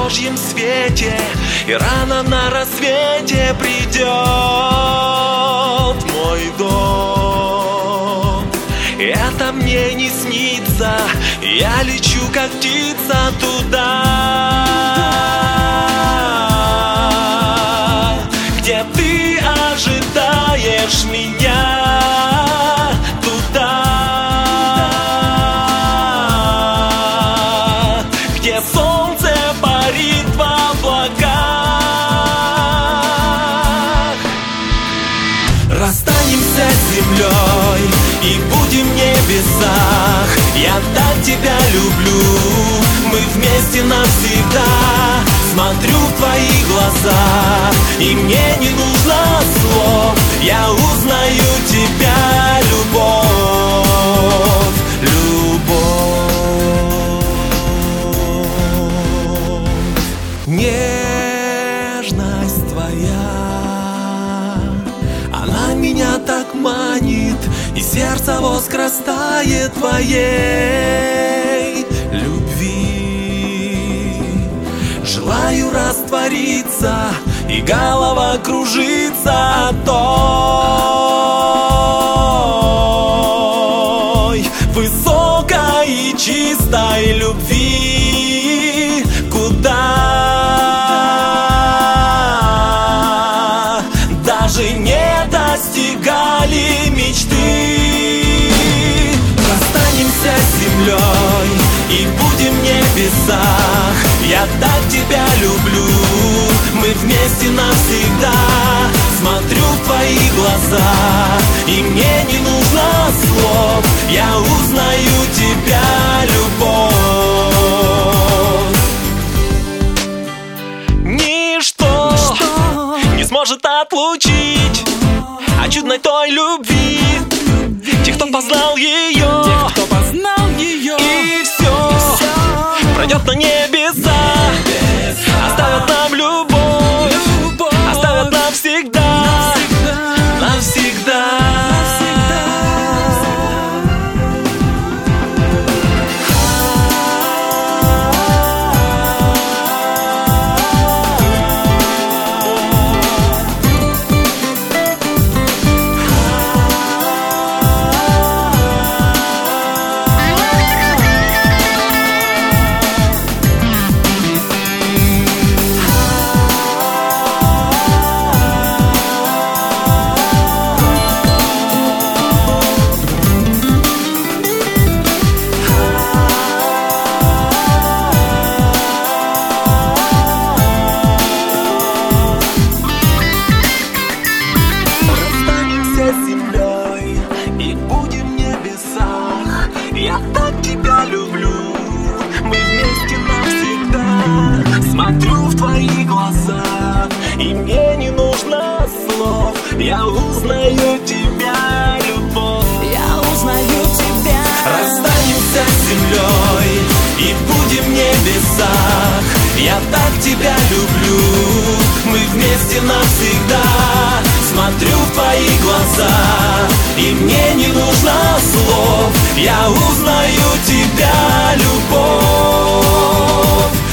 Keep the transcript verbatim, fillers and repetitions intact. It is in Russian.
Божьем свете, и рано на рассвете придет в мой дом. Это мне не снится, я лечу как птица туда, где ты ожидаешь меня, туда, где солнце парит в облаках. Расстанемся с землей и будем в небесах. Я так тебя люблю, мы вместе навсегда. Смотрю в твои глаза, и мне не нужно слов. Я узнаю тебя, любовь, любовь. Нежность твоя, она меня так манит, и сердце воскрастает твоей любви. Желаю раствориться, и голова кружится от той высокой и чистой любви, куда даже не достигали мечты. Расстанемся с землей и будем в небесах. Я так тебя люблю, мы вместе навсегда. Смотрю в твои глаза, и мне не нужно слов. Я узнаю тебя, любовь. Ничто, Ничто не сможет отлучить от чудной той любви тех, кто познал ее, тех, кто познал ее. И все, и все пройдет на небеса, оставят нам любовь, любовь. Оставят навсегда, навсегда, навсегда. Я так тебя люблю, мы вместе навсегда. Смотрю в твои глаза, и мне не нужно слов. Я узнаю тебя, любовь. Я узнаю тебя. Расстанемся с землей и будем в небесах. Я так тебя люблю, мы вместе навсегда. Смотрю в твои глаза, и мне не нужно слов. Я узнаю тебя, любовь.